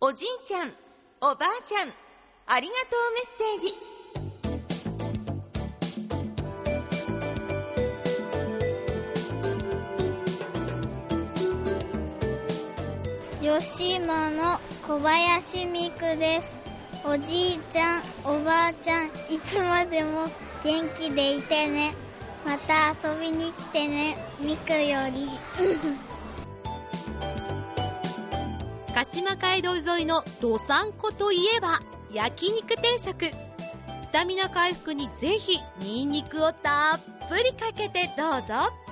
おじいちゃん、おばあちゃん、ありがとうメッセージ。 吉間の小林美久です。おじいちゃん、おばあちゃん、いつまでも元気でいてね。また遊びに来てね。美久より鹿島街道沿いのどさんこといえば焼肉定食。スタミナ回復にぜひニンニクをたっぷりかけてどうぞ。